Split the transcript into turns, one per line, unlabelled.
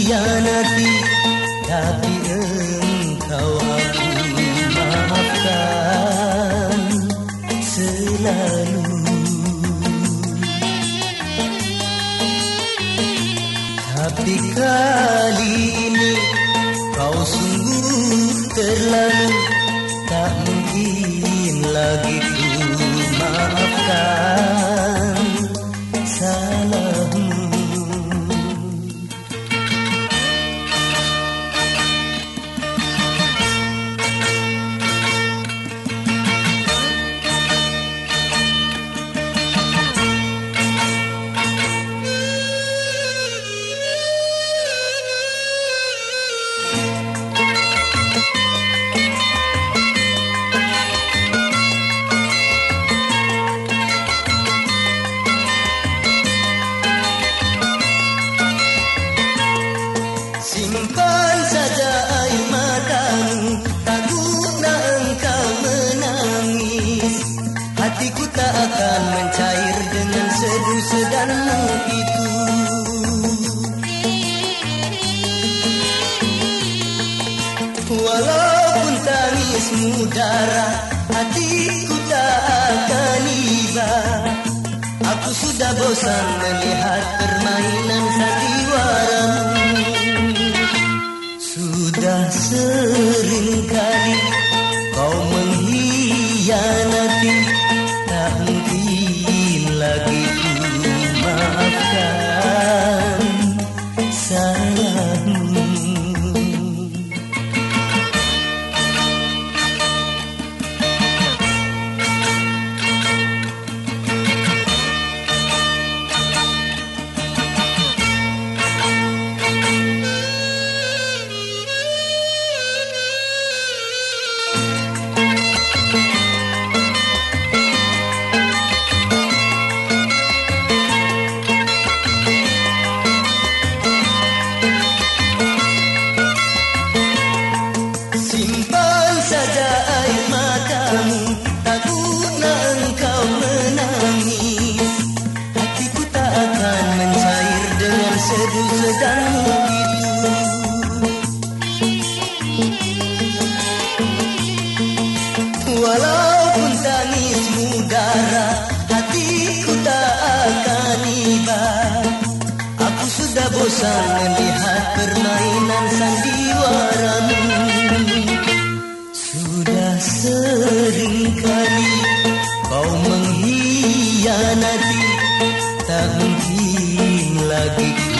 mengkhianati, tapi engkau aku maafkan selalu. Tapi kali ini kau sungguh terlalu, tak mungkin lagi ku maafkan salahmu. Simpan saja air matamu, takutlah engkau menangis. Hatiku tak akan mencair dengan seduh sedanmu itu. Walaupun tangismu darah, hatiku tak akan iba. Aku sudah bosan melihat permainan sandiwaramu. Sudah sering kali kau mengkhianati, tak mungkin lagi ku maafkan salahmu. Simpan saja air matamu, takutlah engkau menangis. Hatiku tak akan mencair dengan seduh sedanmu itu. Walaupun tangismu darah, hatiku tak akan iba. Aku sudah bosan melihat permainan sandiwaramu. Sudah sering kali kau mengkhianati, tak mungkin lagi